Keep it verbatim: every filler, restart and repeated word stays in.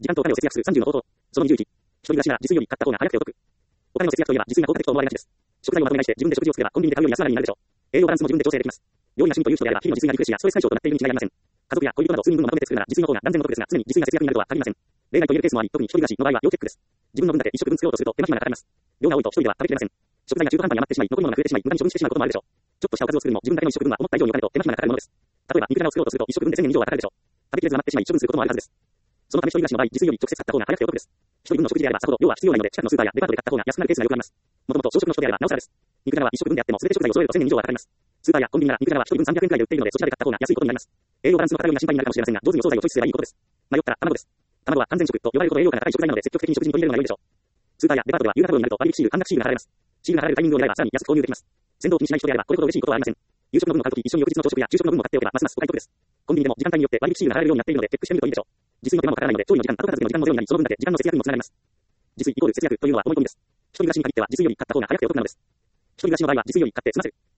時間とお金を節約するさんじゅうの方法。そのにじゅういち。一人暮らしなら自炊より買った方が早くてお得。お金の節約といえば自炊が効果的と思われがちです。食材をまとめ買いして自分で食事を作ればコンビニで買うより安上がりになるでしょう。栄養バランスも自分で調整できます。料理が趣味という人であれば日々の自炊がリフレッシュやストレス解消となっているに違いありません。家族や恋人など数人分まとめて作るなら自炊の方が断然の得ですが、常に自炊が節約になるとは限りません。例外と言えるケースもあり、特に一人暮らしの場合は要チェックです。自分の分だけ一食分作ろうとすると手間暇がかかります。量が多いと一人では食べきれません。食材が中途半端に余ってしまい、残り物が増えてしまい、無駄に処分してしまうこともあるでしょう。ちょっとしたおかずを作るのも自分だけの一食分は思った以上にお金と手間暇がかかるものです。例えば肉じゃがを作ろうとすると一食分でせんえん以上はかかるでしょう。食べきれず余ってしまい処分することもあるはずです。そのため一人暮らしの場合、自炊より直接買った方が早くてお得です。一人分の食事であればさほど量は必要ないので、近くのスーパーやデパートで買った方が安くなるケースがよくあります。もともと小食の人であればなおさらです。肉じゃがは一食分であっても全て食材を揃えるとせんえん以上はかかります。スーパーやコンビニなら肉じゃがは一人分さんびゃくえんくらいで売っているので、そちらで買った方が安いことになります。栄養バランスの偏りが心配になるかもしれませんが、上手にお惣菜をチョイスすればいいことです。迷ったら卵です。卵は完全食と呼ばれるほど栄養価が高い食材なので積極的に食事に取り入れるのが良いでしょう。スーパーやデパートでは夕方頃になると割引シール、半額シールが貼られます。シールが貼られるタイミングを狙えばさらに安く購入できます。先導を気にしない人であればこれほど嬉しいことはありません。夕食の分を買うとき一緒に翌日の朝食や昼食の分も買っておけばますますお買い得です。コンビニでも時間帯によって割引シールが貼られるようになっているのでチェックしてみるといいでしょう。自炊の手間もかからないので調理の時間、後片付けの時間もゼロになり、その分だけ時間の節約にもつながります。自炊イコール節約というのは思い込みです。一人暮らしに限っては自炊より買った方が早くてお得なのです。一人暮らしの場合は自炊より買って済ませる。